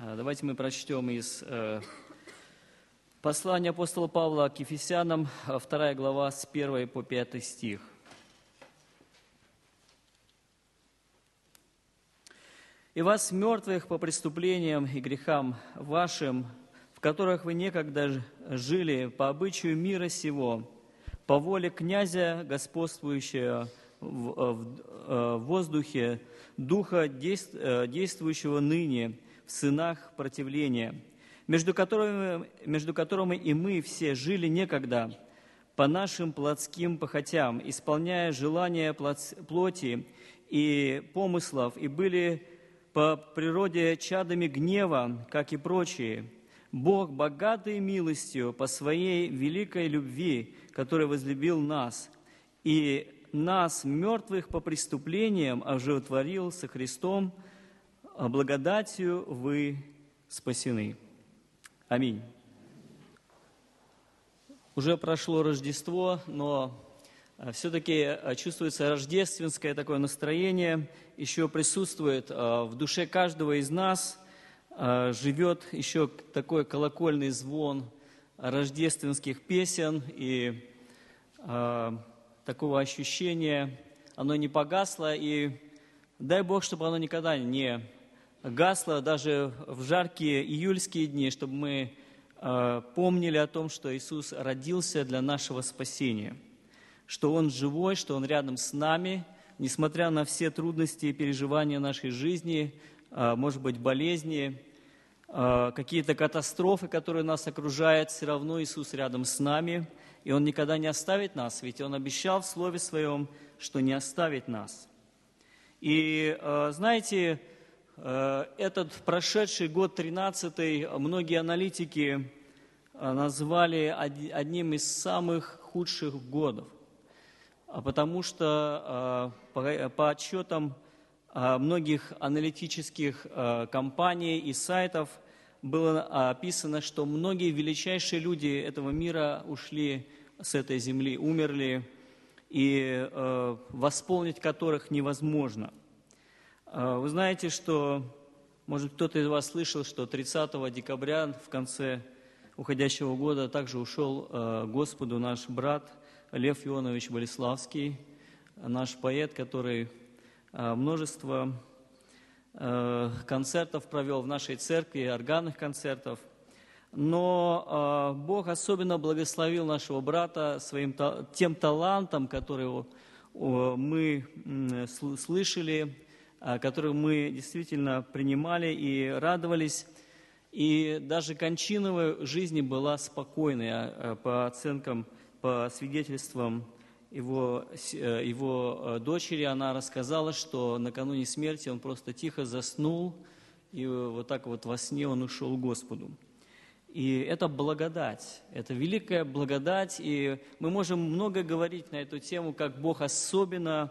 Давайте мы прочтем из послания апостола Павла к Ефесянам, 2 глава, с 1 по 5 стих. «И вас, мертвых по преступлениям и грехам вашим, в которых вы некогда жили по обычаю мира сего, по воле князя, господствующего в воздухе, духа, действующего ныне в сынах противления, между которыми и мы все жили некогда по нашим плотским похотям, исполняя желания плоти и помыслов, и были по природе чадами гнева, как и прочие. Бог, богатый милостью, по своей великой любви, который возлюбил нас, и нас, мертвых по преступлениям, оживотворил со Христом, благодатью вы спасены». Аминь. Уже прошло Рождество, но все-таки чувствуется рождественское такое настроение, еще присутствует в душе каждого из нас, живет еще такой колокольный звон рождественских песен, и такого ощущения, оно не погасло, и дай Бог, чтобы оно никогда не гасло, даже в жаркие июльские дни, чтобы мы помнили о том, что Иисус родился для нашего спасения, что Он живой, что Он рядом с нами, несмотря на все трудности и переживания нашей жизни, может быть, болезни, какие-то катастрофы, которые нас окружают, все равно Иисус рядом с нами, и Он никогда не оставит нас, ведь Он обещал в Слове Своем, что не оставит нас. И знаете, этот прошедший год 13-й многие аналитики назвали одним из самых худших годов, потому что по отчетам многих аналитических компаний и сайтов было описано, что многие величайшие люди этого мира ушли с этой земли, умерли, и восполнить которых невозможно. Вы знаете, что, может, кто-то из вас слышал, что 30 декабря, в конце уходящего года, также ушел Господу наш брат Лев Ионович Болеславский, наш поэт, который множество концертов провел в нашей церкви, органных концертов. Но Бог особенно благословил нашего брата своим тем талантом, который мы слышали, которые мы действительно принимали и радовались. И даже кончина его жизни была спокойной. По оценкам, по свидетельствам его дочери, она рассказала, что накануне смерти он просто тихо заснул, и вот так вот во сне он ушел к Господу. И это благодать, это великая благодать, и мы можем много говорить на эту тему, как Бог особенно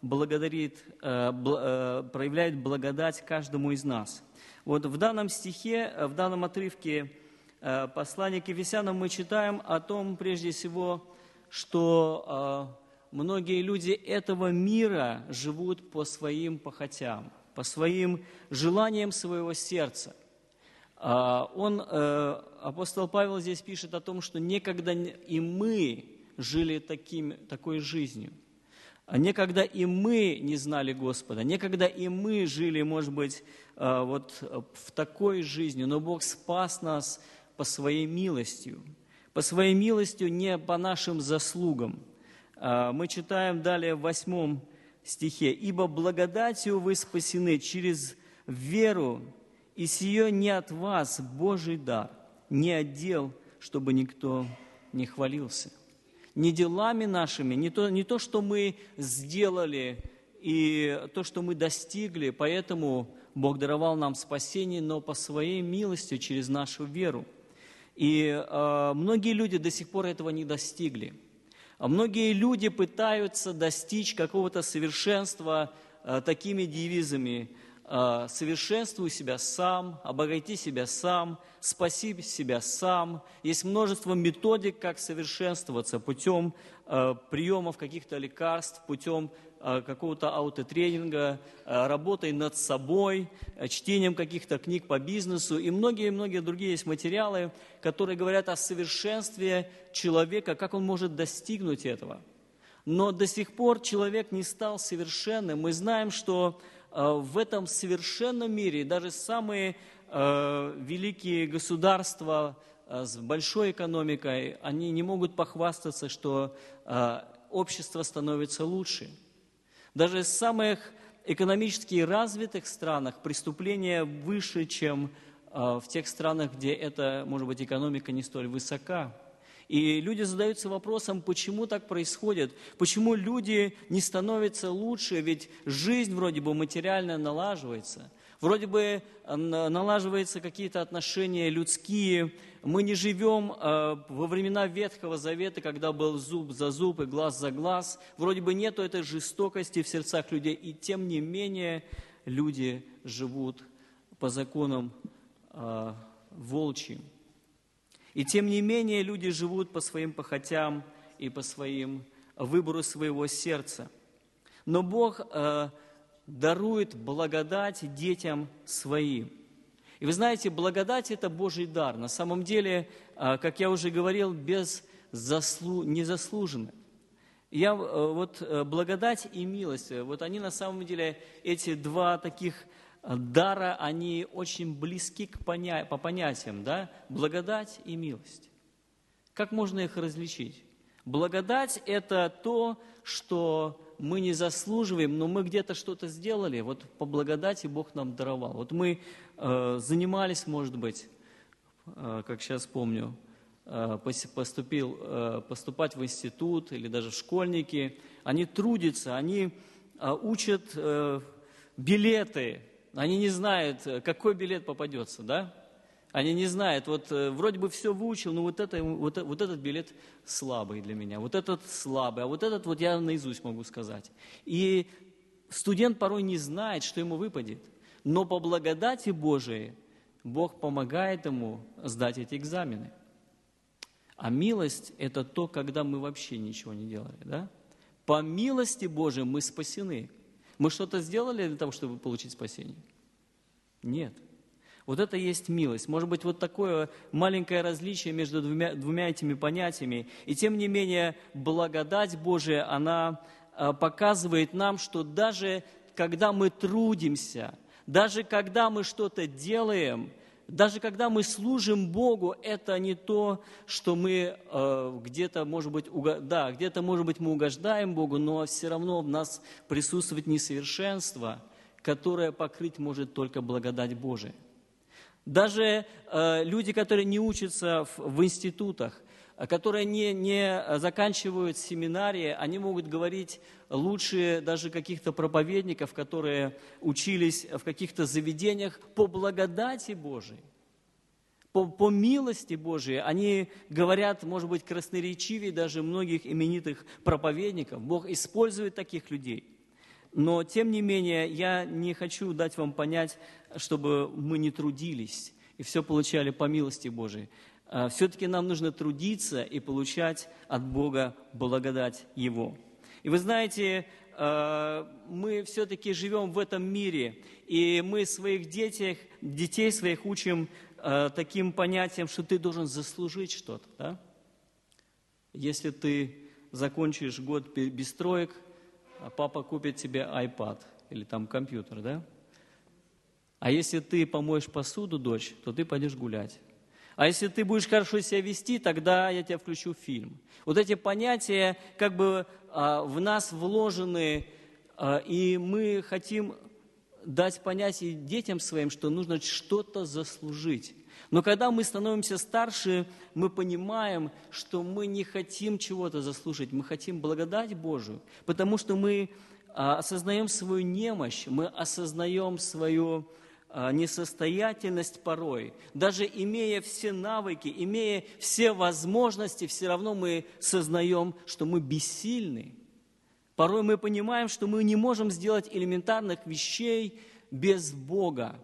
проявляет благодать каждому из нас. Вот в данном стихе, в данном отрывке послания к Ефесянам мы читаем о том, прежде всего, что многие люди этого мира живут по своим похотям, по своим желаниям своего сердца. Апостол Павел здесь пишет о том, что некогда и мы жили такой жизнью. Некогда и мы не знали Господа, некогда и мы жили, может быть, вот в такой жизни, но Бог спас нас по Своей милостью. По Своей милостью, не по нашим заслугам. Мы читаем далее в 8 стихе. «Ибо благодатью вы спасены через веру, и сие не от вас Божий дар, не от дел, чтобы никто не хвалился». Не делами нашими, не то, что мы сделали, и то, что мы достигли, поэтому Бог даровал нам спасение, но по Своей милости через нашу веру. И многие люди до сих пор этого не достигли. Многие люди пытаются достичь какого-то совершенства такими девизами: «Совершенствуй себя сам», «Обогати себя сам», «Спаси себя сам». Есть множество методик, как совершенствоваться путем приемов каких-то лекарств, путем какого-то аутотренинга, работой над собой, чтением каких-то книг по бизнесу. И многие-многие другие есть материалы, которые говорят о совершенстве человека, как он может достигнуть этого. Но до сих пор человек не стал совершенным. Мы знаем, что в этом совершенном мире даже самые великие государства с большой экономикой, они не могут похвастаться, что общество становится лучше. Даже в самых экономически развитых странах преступления выше, чем в тех странах, где эта, может быть, экономика не столь высока. И люди задаются вопросом, почему так происходит, почему люди не становятся лучше, ведь жизнь вроде бы материально налаживается, вроде бы налаживаются какие-то отношения людские. Мы не живем во времена Ветхого Завета, когда был зуб за зуб и глаз за глаз. Вроде бы нету этой жестокости в сердцах людей, и тем не менее люди живут по законам волчьим. И тем не менее люди живут по своим похотям и по своим выбору своего сердца. Но Бог дарует благодать детям своим. И вы знаете, благодать – это Божий дар. На самом деле, как я уже говорил, незаслуженно. Благодать и милость, вот они на самом деле, эти два таких дара, они очень близки по понятиям, да? Благодать и милость. Как можно их различить? Благодать – это то, что мы не заслуживаем, но мы где-то что-то сделали. Вот по благодати Бог нам даровал. Вот мы занимались, может быть, как сейчас помню, поступать в институт или даже в школьники. Они трудятся, они учат билеты. Они не знают, какой билет попадется, да? Они не знают, вот вроде бы все выучил, но вот этот билет слабый для меня, вот этот слабый, а вот этот вот я наизусть могу сказать. И студент порой не знает, что ему выпадет, но по благодати Божией Бог помогает ему сдать эти экзамены. А милость – это то, когда мы вообще ничего не делали, да? По милости Божией мы спасены. Мы что-то сделали для того, чтобы получить спасение? Нет. Вот это и есть милость. Может быть, вот такое маленькое различие между двумя этими понятиями. И тем не менее, благодать Божия, она показывает нам, что даже когда мы трудимся, даже когда мы что-то делаем, даже когда мы служим Богу, это не то, что мы где-то, может быть, мы угождаем Богу, но все равно в нас присутствует несовершенство, которое покрыть может только благодать Божия. Даже люди, которые не учатся в институтах, которые не заканчивают семинарии, они могут говорить лучше даже каких-то проповедников, которые учились в каких-то заведениях по благодати Божией, по милости Божией. Они говорят, может быть, красноречивее даже многих именитых проповедников. Бог использует таких людей. Но, тем не менее, я не хочу дать вам понять, чтобы мы не трудились и все получали по милости Божией. Все-таки нам нужно трудиться и получать от Бога благодать Его. И вы знаете, мы все-таки живем в этом мире, и мы своих детей своих учим таким понятием, что ты должен заслужить что-то. Да? Если ты закончишь год без троек, папа купит тебе iPad или там компьютер, да? А если ты помоешь посуду, дочь, то ты пойдешь гулять. А если ты будешь хорошо себя вести, тогда я тебя включу в фильм. Вот эти понятия как бы в нас вложены, и мы хотим дать понятие детям своим, что нужно что-то заслужить. Но когда мы становимся старше, мы понимаем, что мы не хотим чего-то заслужить, мы хотим благодать Божию, потому что мы осознаем свою немощь, мы осознаем свою несостоятельность порой. Даже имея все навыки, имея все возможности, все равно мы сознаем, что мы бессильны. Порой мы понимаем, что мы не можем сделать элементарных вещей без Бога.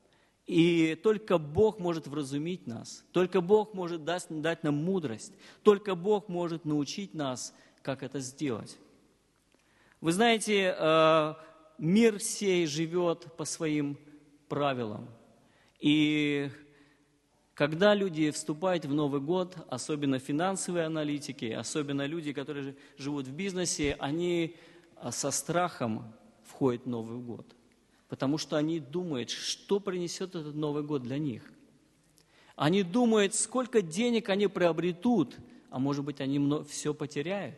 И только Бог может вразумить нас, только Бог может дать нам мудрость, только Бог может научить нас, как это сделать. Вы знаете, мир сей живет по своим правилам. И когда люди вступают в Новый год, особенно финансовые аналитики, особенно люди, которые живут в бизнесе, они со страхом входят в Новый год. Потому что они думают, что принесет этот Новый год для них. Они думают, сколько денег они приобретут, а может быть, они все потеряют.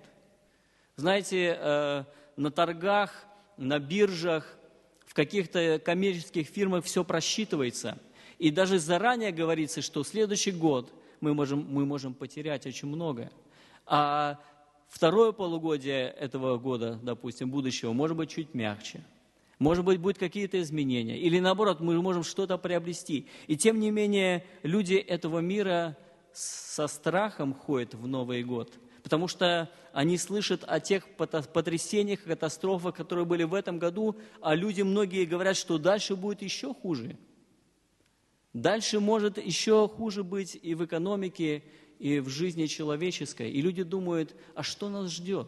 Знаете, на торгах, на биржах, в каких-то коммерческих фирмах все просчитывается. И даже заранее говорится, что в следующий год мы можем потерять очень много. А второе полугодие этого года, допустим, будущего, может быть чуть мягче. Может быть, будут какие-то изменения. Или наоборот, мы можем что-то приобрести. И тем не менее, люди этого мира со страхом ходят в Новый год. Потому что они слышат о тех потрясениях, катастрофах, которые были в этом году, а люди многие говорят, что дальше будет еще хуже. Дальше может еще хуже быть и в экономике, и в жизни человеческой. И люди думают, а что нас ждет?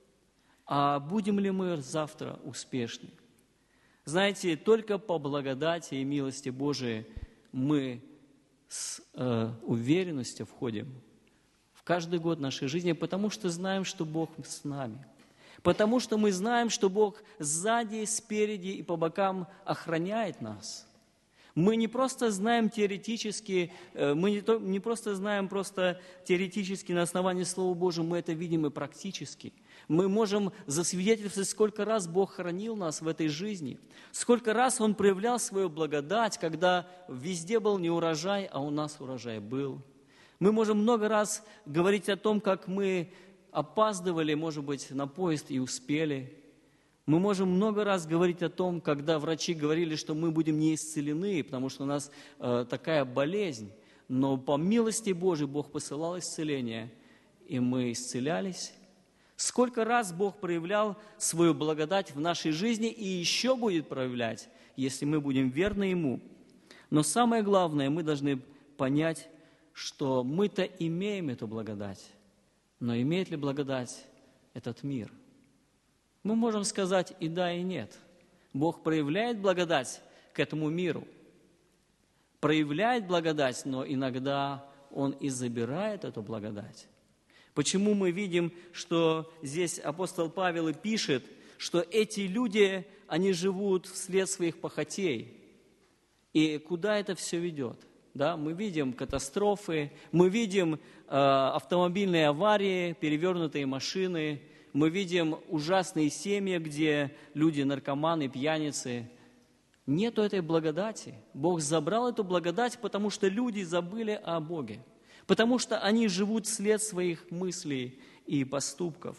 А будем ли мы завтра успешны? Знаете, только по благодати и милости Божией мы с уверенностью входим в каждый год нашей жизни, потому что знаем, что Бог с нами. Потому что мы знаем, что Бог сзади, спереди и по бокам охраняет нас. Мы не просто знаем теоретически, мы не просто знаем теоретически на основании Слова Божьего, мы это видим и практически. Мы можем засвидетельствовать, сколько раз Бог хранил нас в этой жизни, сколько раз Он проявлял свою благодать, когда везде был не урожай, а у нас урожай был. Мы можем много раз говорить о том, как мы опаздывали, может быть, на поезд и успели. Мы можем много раз говорить о том, когда врачи говорили, что мы будем не исцелены, потому что у нас такая болезнь. Но по милости Божией Бог посылал исцеление, и мы исцелялись. Сколько раз Бог проявлял свою благодать в нашей жизни и еще будет проявлять, если мы будем верны Ему. Но самое главное, мы должны понять, что мы-то имеем эту благодать, но имеет ли благодать этот мир? Мы можем сказать и да, и нет. Бог проявляет благодать к этому миру, проявляет благодать, но иногда Он и забирает эту благодать. Почему мы видим, что здесь апостол Павел и пишет, что эти люди, они живут вслед своих похотей. И куда это все ведет? Да, мы видим катастрофы, мы видим автомобильные аварии, перевернутые машины, мы видим ужасные семьи, где люди наркоманы, пьяницы. Нету этой благодати. Бог забрал эту благодать, потому что люди забыли о Боге. Потому что они живут вслед своих мыслей и поступков.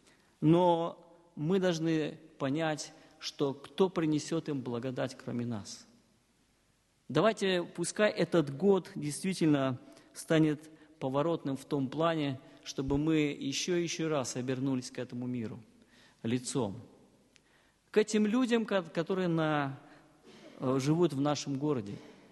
Но мы должны понять, что кто принесет им благодать, кроме нас. Давайте, пускай этот год действительно станет поворотным в том плане, чтобы мы еще и еще раз обернулись к этому миру лицом. К этим людям, которые живут в нашем городе.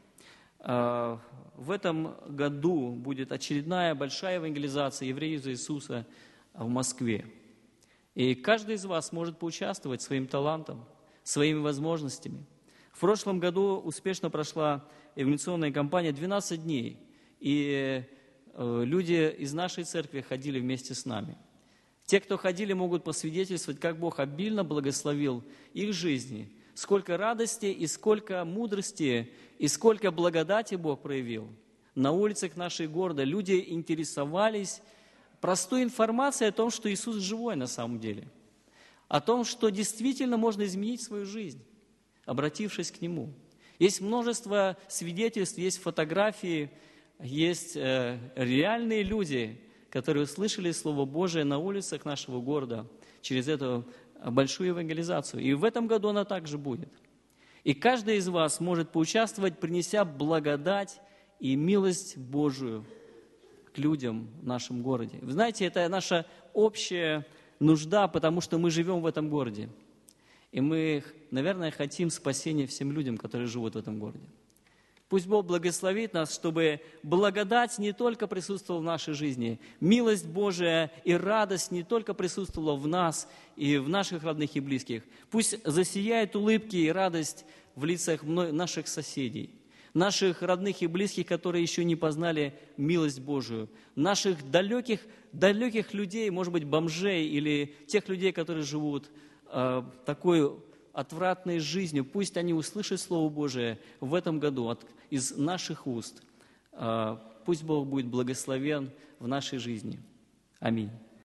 В этом году будет очередная большая евангелизация евреев за Иисуса в Москве. И каждый из вас может поучаствовать своим талантом, своими возможностями. В прошлом году успешно прошла евангелизационная кампания 12 дней, и люди из нашей церкви ходили вместе с нами. Те, кто ходили, могут посвидетельствовать, как Бог обильно благословил их жизни, сколько радости и сколько мудрости и сколько благодати Бог проявил. На улицах нашего города люди интересовались простой информацией о том, что Иисус живой на самом деле, о том, что действительно можно изменить свою жизнь, обратившись к Нему. Есть множество свидетельств, есть фотографии, есть реальные люди, которые услышали Слово Божие на улицах нашего города через эту большую евангелизацию. И в этом году она также будет. И каждый из вас может поучаствовать, принеся благодать и милость Божию к людям в нашем городе. Вы знаете, это наша общая нужда, потому что мы живем в этом городе. И мы, наверное, хотим спасения всем людям, которые живут в этом городе. Пусть Бог благословит нас, чтобы благодать не только присутствовала в нашей жизни, милость Божия и радость не только присутствовала в нас и в наших родных и близких. Пусть засияет улыбки и радость в лицах наших соседей, наших родных и близких, которые еще не познали милость Божию, наших далеких людей, может быть, бомжей или тех людей, которые живут такой отвратной жизнью. Пусть они услышат Слово Божие в этом году из наших уст. Пусть Бог будет благословен в нашей жизни. Аминь.